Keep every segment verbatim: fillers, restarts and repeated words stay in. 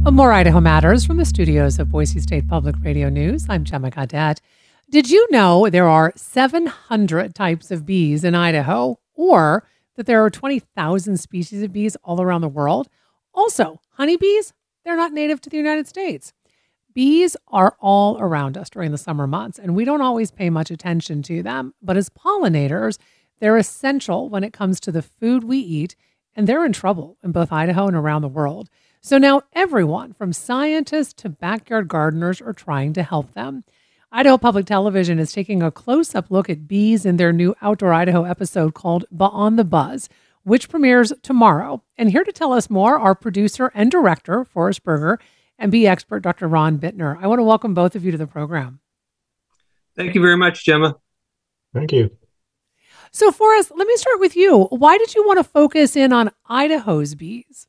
More Idaho Matters from the studios of Boise State Public Radio News. I'm Gemma Gaudette. Did you know there are seven hundred types of bees in Idaho, or that there are twenty thousand species of bees all around the world? Also, honeybees, they're not native to the United States. Bees are all around us during the summer months, and we don't always pay much attention to them. But as pollinators, they're essential when it comes to the food we eat, and they're in trouble in both Idaho and around the world. So now everyone, from scientists to backyard gardeners, are trying to help them. Idaho Public Television is taking a close-up look at bees in their new Outdoor Idaho episode called Beyond the Buzz, which premieres tomorrow. And here to tell us more, our producer and director, Forrest Berger, and bee expert, Doctor Ron Bittner. I want to welcome both of you to the program. Thank you very much, Gemma. Thank you. So Forrest, let me start with you. Why did you want to focus in on Idaho's bees?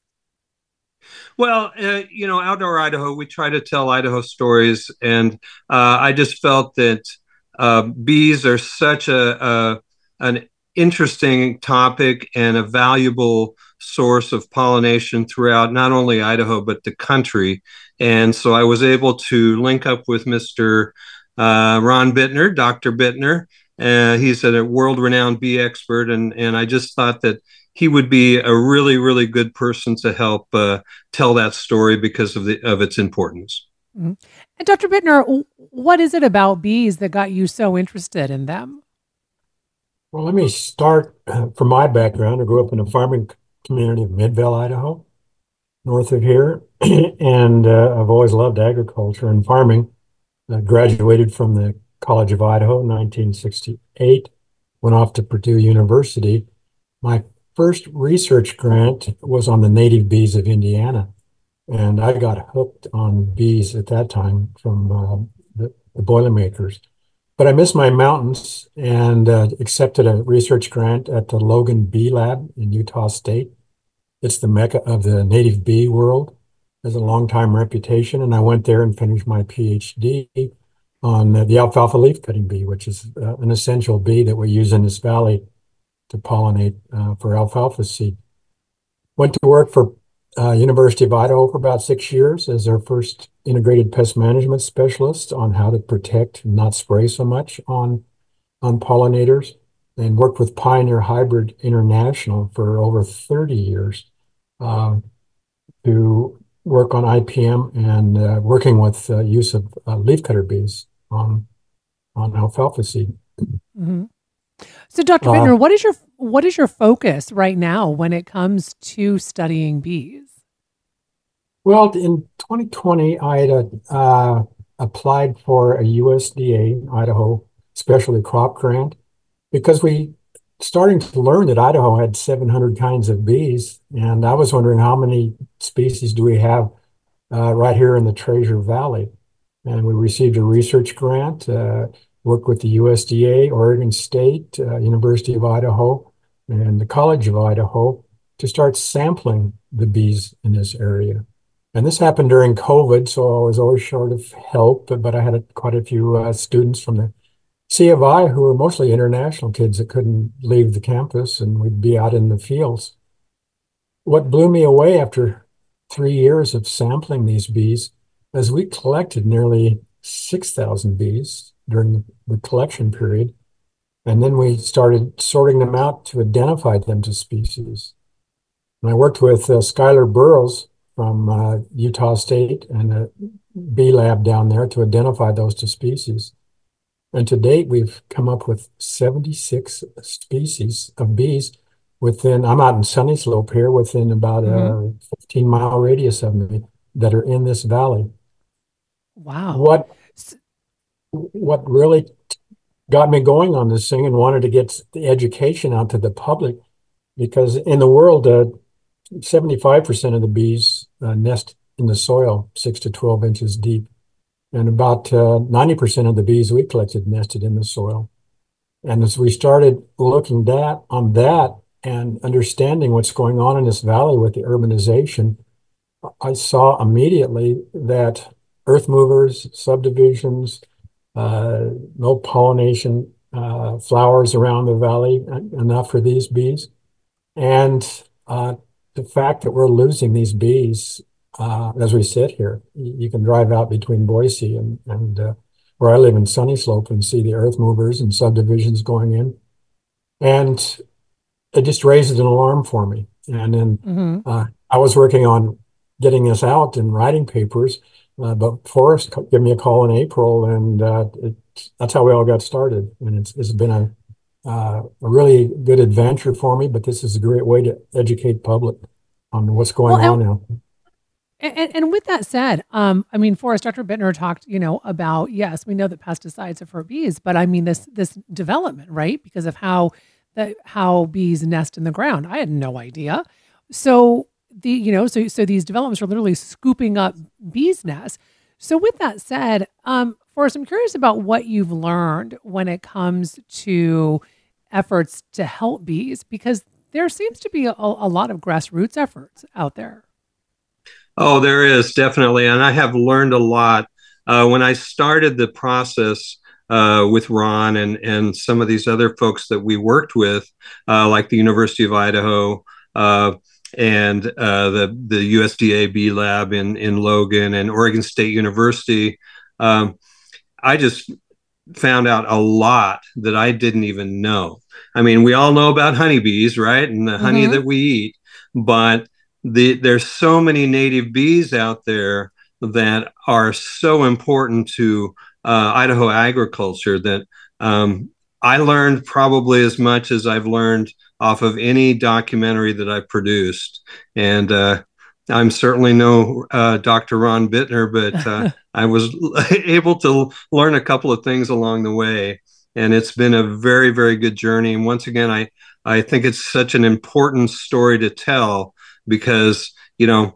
Well, uh, you know, Outdoor Idaho, we try to tell Idaho stories, and uh, I just felt that uh, bees are such a, a an interesting topic and a valuable source of pollination throughout not only Idaho but the country. And so I was able to link up with Mister Uh, Ron Bittner, Doctor Bittner. Uh, he's a world-renowned bee expert, and and I just thought that he would be a really, really good person to help uh, tell that story because of the of its importance. Mm-hmm. And Doctor Bittner, what is it about bees that got you so interested in them? Well, let me start uh, from my background. I grew up in a farming community of Midvale, Idaho, north of here, and uh, I've always loved agriculture and farming. I graduated from the College of Idaho in nineteen sixty-eight, went off to Purdue University. My first research grant was on the native bees of Indiana, and I got hooked on bees at that time from uh, the, the Boilermakers. But I missed my mountains and uh, accepted a research grant at the Logan Bee Lab in Utah State. It's the mecca of the native bee world. Has a long time reputation, and I went there and finished my PhD on uh, the alfalfa leaf cutting bee, which is uh, an essential bee that we use in this valley to pollinate uh, for alfalfa seed. Went to work for uh, University of Idaho for about six years as their first integrated pest management specialist on how to protect and not spray so much on, on pollinators, and worked with Pioneer Hybrid International for over thirty years uh, to work on I P M and uh, working with uh, use of uh, leafcutter bees on, on alfalfa seed. Mm-hmm. So, Doctor Uh, Bittner, what is your what is your focus right now when it comes to studying bees? Well, in twenty twenty, I had uh, applied for a U S D A Idaho Specialty Crop Grant because we starting to learn that Idaho had seven hundred kinds of bees, and I was wondering how many species do we have uh, right here in the Treasure Valley. And we received a research grant. Uh, worked with the U S D A, Oregon State, uh, University of Idaho, and the College of Idaho to start sampling the bees in this area. And this happened during COVID, so I was always short of help, but I had a, quite a few uh, students from the C of I who were mostly international kids that couldn't leave the campus, and we'd be out in the fields. What blew me away after three years of sampling these bees is we collected nearly six thousand bees during the collection period. And then we started sorting them out to identify them to species. And I worked with uh, Skylar Burrows from uh, Utah State and a bee lab down there to identify those to species. And to date, we've come up with seventy-six species of bees within, I'm out in Sunny Slope here, within about mm-hmm. a fifteen mile radius of me that are in this valley. Wow. What What really got me going on this thing and wanted to get the education out to the public, because in the world, uh, seventy-five percent of the bees uh, nest in the soil, six to twelve inches deep. And about uh, ninety percent of the bees we collected nested in the soil. And as we started looking that on that and understanding what's going on in this valley with the urbanization, I saw immediately that earth movers, subdivisions, Uh, no pollination uh, flowers around the valley enough for these bees. And uh, the fact that we're losing these bees uh, as we sit here. You can drive out between Boise and, and uh, where I live in Sunny Slope and see the earth movers and subdivisions going in. And it just raises an alarm for me. And then mm-hmm. uh, I was working on getting this out and writing papers, uh, but Forrest gave me a call in April, and uh, it, that's how we all got started. And it's, it's been a, uh, a really good adventure for me, but this is a great way to educate public on what's going well, on now. And, and with that said, um, I mean, Forrest, Doctor Bittner talked, you know, about, yes, we know that pesticides are for bees, but I mean, this this development, right? Because of how the, how bees nest in the ground. I had no idea. So the, you know, so so these developments are literally scooping up bees' nests. So with that said, um, Forrest, I'm curious about what you've learned when it comes to efforts to help bees, because there seems to be a, a lot of grassroots efforts out there. Oh, there is definitely. And I have learned a lot. Uh, when I started the process uh, with Ron and, and some of these other folks that we worked with, uh, like the University of Idaho uh, and uh, the, the U S D A Bee Lab in, in Logan and Oregon State University, um, I just found out a lot that I didn't even know. I mean, we all know about honeybees, right? And the mm-hmm. honey that we eat, but the, there's so many native bees out there that are so important to uh, Idaho agriculture that um, I learned probably as much as I've learned off of any documentary that I've produced. And uh, I'm certainly no uh, Doctor Ron Bittner, but uh, I was able to learn a couple of things along the way. And it's been a very, very good journey. And once again, I, I think it's such an important story to tell because, you know,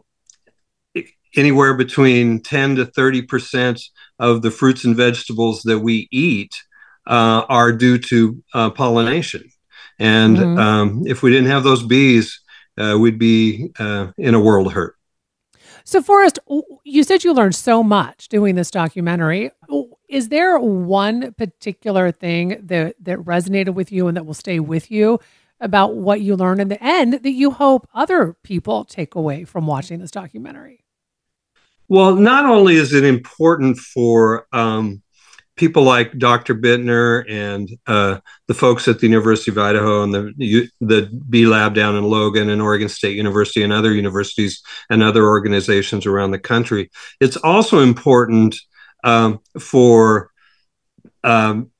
anywhere between ten to thirty percent of the fruits and vegetables that we eat uh, are due to uh, pollination. And mm-hmm. um, if we didn't have those bees, uh, we'd be uh, in a world of hurt. So, Forrest, you said you learned so much doing this documentary. Is there one particular thing that, that resonated with you and that will stay with you about what you learned in the end that you hope other people take away from watching this documentary? Well, not only is it important for um, people like Doctor Bittner and uh, the folks at the University of Idaho and the the Bee Lab down in Logan and Oregon State University and other universities and other organizations around the country. It's also important um, for um,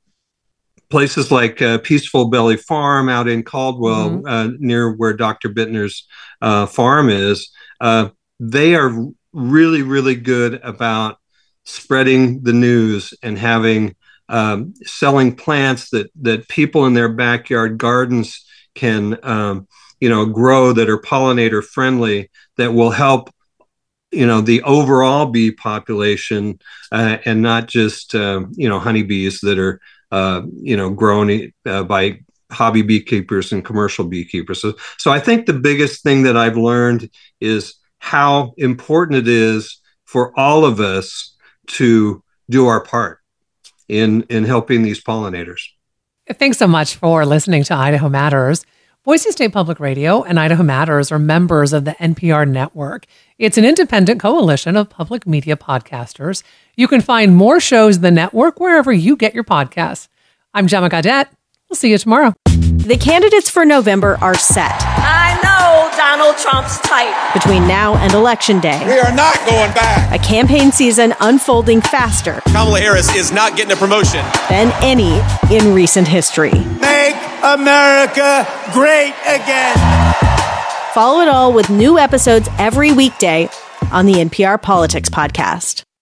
places like uh, Peaceful Belly Farm out in Caldwell, mm-hmm. uh, near where Doctor Bittner's uh, farm is. Uh, they are really, really good about spreading the news and having um, selling plants that that people in their backyard gardens can um, you know grow that are pollinator friendly that will help you know the overall bee population uh, and not just uh, you know honeybees that are uh, you know grown uh, by hobby beekeepers and commercial beekeepers. So, so I think the biggest thing that I've learned is how important it is for all of us to do our part in, in helping these pollinators. Thanks so much for listening to Idaho Matters. Boise State Public Radio and Idaho Matters are members of the N P R network. It's an independent coalition of public media podcasters. You can find more shows in the network wherever you get your podcasts. I'm Gemma Gaudette. We'll see you tomorrow. The candidates for November are set. I know Donald Trump's type. Between now and Election Day. We are not going back. A campaign season unfolding faster. Kamala Harris is not getting a promotion. Than any in recent history. Make America great again. Follow it all with new episodes every weekday on the N P R Politics Podcast.